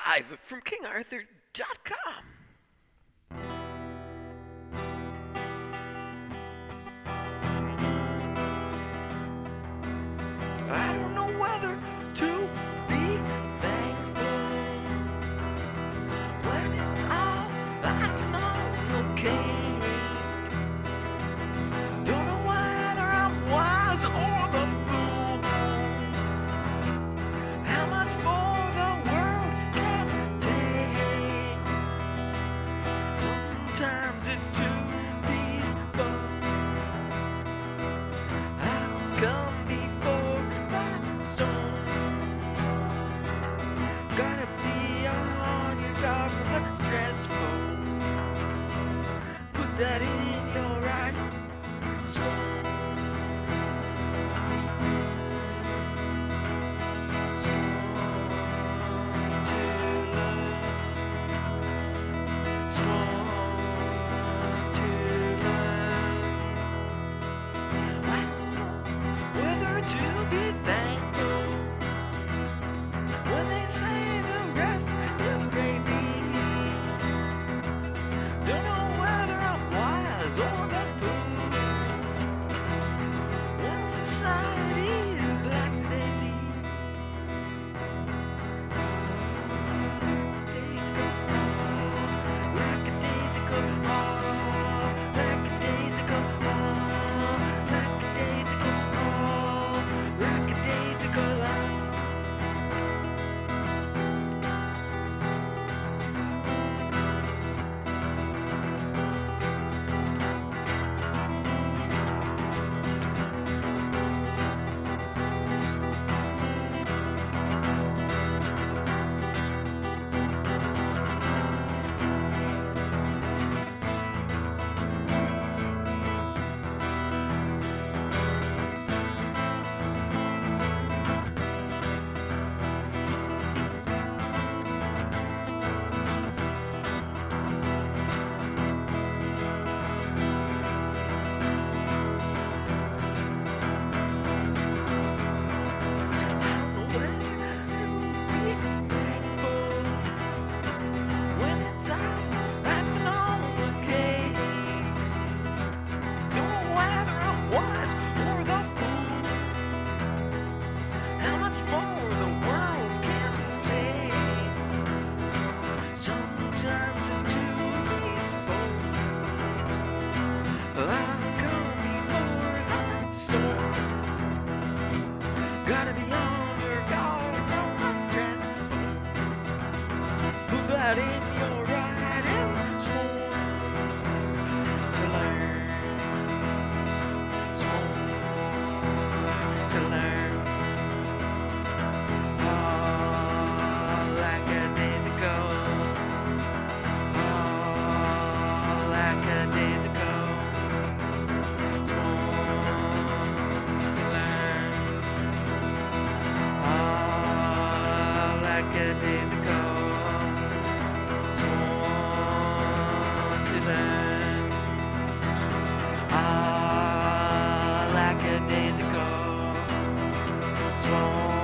Live from KingArthur.com. I don't know whether to be thankful when it's all nice and all okay. Don't know whether I'm wise or the fool. How much more the world can take. Sometimes it's too peaceful. I'll come before my soul. Gotta be on your guard for what's stressful. Put that in your right soul. Whether to be thankful when they say the rest is gravy. Don't know whether I'm wise or the fool when society is black daisy. Days go like a daisy go like a daisy go like a daisy go like a daisy go long. Gotta be on your guard, don't stress. Put that in your riding sworn to learn, sworn to learn. Oh, like a daisy go, oh, like a daisy go, sworn to learn. Oh, like a daisy go, sworn to learn. Oh, like a daisy go, sworn.